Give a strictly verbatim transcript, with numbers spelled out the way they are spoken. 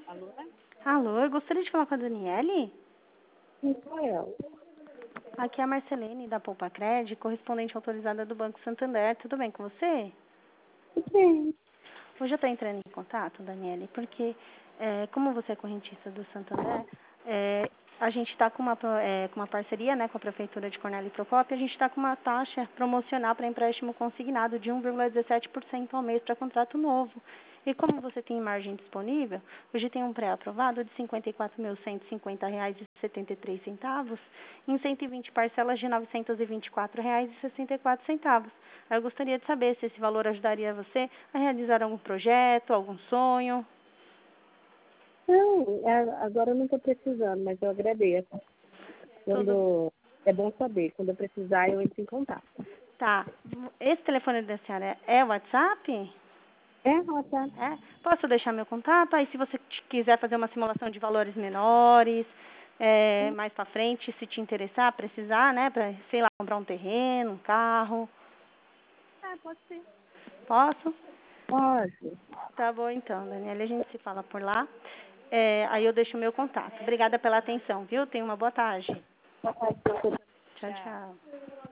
Alô? Alô, eu gostaria de falar com a Daniele. Quem sou eu? Aqui é a Marcelene, da Poupa Cred, correspondente autorizada do Banco Santander. Tudo bem com você? Sim. Hoje eu estou entrando em contato, Daniele, porque, é, como você é correntista do Santander, é, a gente está com, uma, pro- é, com uma parceria, né, com a Prefeitura de Cornélio Procópio, e a gente está com uma taxa promocional para empréstimo consignado de um vírgula dezessete por cento ao mês para contrato novo. E como você tem margem disponível, hoje tem um pré-aprovado de cinquenta e quatro mil cento e cinquenta reais e setenta e três centavos, em cento e vinte parcelas de novecentos e vinte e quatro reais e sessenta e quatro centavos. Eu gostaria de saber se esse valor ajudaria você a realizar algum projeto, algum sonho. Não, é- agora eu não estou precisando, mas eu agradeço. Tudo Quando é bom saber, quando eu precisar, eu entro em contato. tá. Esse telefone da senhora é o WhatsApp? É, Rosa? É? Posso deixar meu contato? Aí, se você t- quiser fazer uma simulação de valores menores, é, mais para frente, se te interessar, precisar, né, para, sei lá, comprar um terreno, um carro. Ah, pode ser. Posso? Pode. Tá bom, então, Daniela, a gente se fala por lá. É, aí eu deixo o meu contato. Obrigada pela atenção, viu? Tenha uma boa tarde. Pode ser. Tchau, tchau.